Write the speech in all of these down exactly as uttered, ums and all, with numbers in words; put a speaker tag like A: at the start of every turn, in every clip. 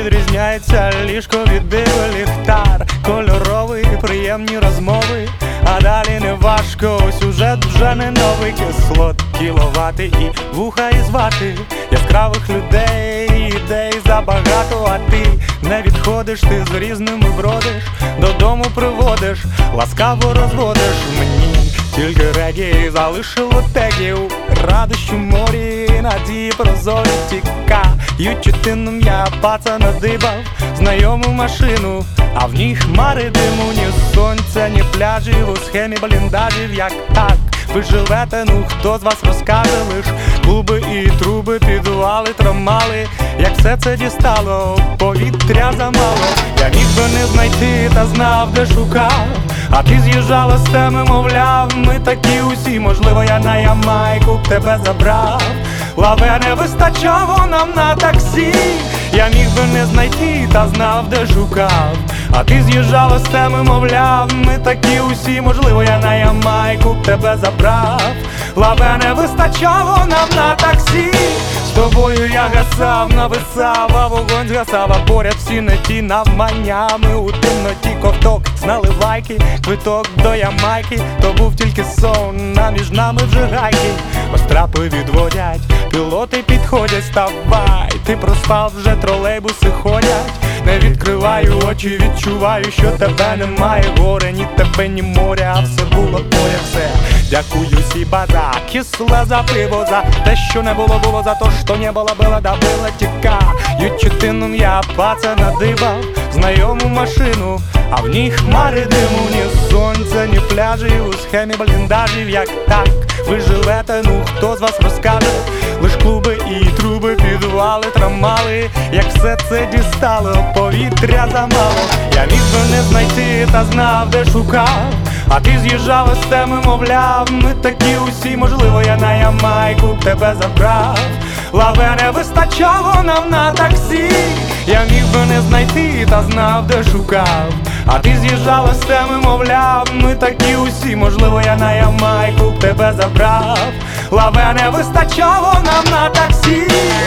A: відрізняється ліжко від диви, ліхтар кольоровий, приємні розмови, а далі не важко, сюжет вже не новий. Кислот кіловати і вуха і звати, яскравих людей, ідей забагато, а ти не відходиш, ти з різними бродиш, додому приводиш, ласкаво розводиш. Мені тільки регі залишило тегів, радощу морі, надії прозорі тікають чутинном. Я паца надибав знайому машину, а в ній хмари диму, ні сонця, ні пляжів, у схемі бліндажів. Як так ви живете, ну хто з вас розкаже? Лиш клуби і труби, підвали, трамали. Як все це дістало, повітря замало. Я міг би не знайти, та знав, де шукав, а ти з'їжджала з теми, мовляв, ми такі усі. Можливо, я на Ямайку б тебе забрав, лаве не вистачало нам на таксі. Я міг би не знайти, та знав, де шукав, а ти з'їжджала з теми, мовляв, ми такі усі. Можливо, я на Ямайку б тебе забрав, лаве не вистачало нам на таксі. З тобою я гасав, нависав, а вогонь згасав, а поряд всі не ті навманнями. У темноті ковток з наливайки, квиток до Ямайки, то був тільки сон, а між нами вже гайки. Ось трапи відводять, пілоти підходять, ставай, ти проспав, вже тролейбуси ходять. Не відкриваю очі, відчуваю, що тебе немає. Горе, ні тебе, ні моря, а все було поряд, все. Дякую сіба за кисле, за пиво, за те, що не було, було, за то, що не було, було, да було. Тікають чутинном, я паца надибав знайому машину, а в ній хмари диму, ні сонця, ні пляжів, у схемі бліндажів. Як так ви живете, ну хто з вас розкаже? Лиш клуби і труби, підвали, трамали. Як все це дістало, повітря замало. Я міг би не знайти, та знав, де шукав, а ти з'їжджала з теми, мовляв, ми такі усі. Можливо, я на Ямайку б тебе забрав, лаве не вистачало нам на таксі. Я міг би не знайти, та знав, де шукав, а ти з'їжджала з теми, мовляв, ми такі усі. Можливо, я на Ямайку б тебе забрав, лаве не вистачало нам на таксі.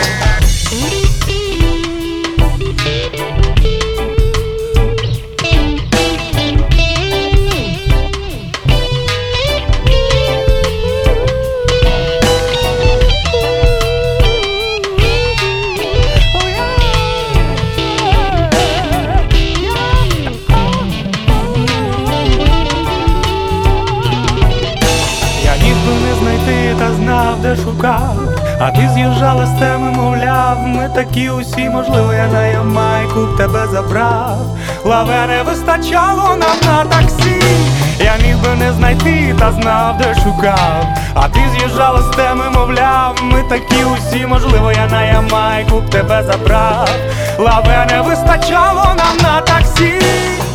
A: Та знав, де шукав, а ти з'їжджала з теми, мовляв, ми такі усі. Можливо, я на Ямайку б тебе забрав, лаве не вистачало нам на таксі. Я міг би не знайти, та знав, де шукав, а ти з'їжджала з теми, мовляв, ми такі усі. Можливо, я на Ямайку б тебе забрав, лаве не вистачало нам на таксі.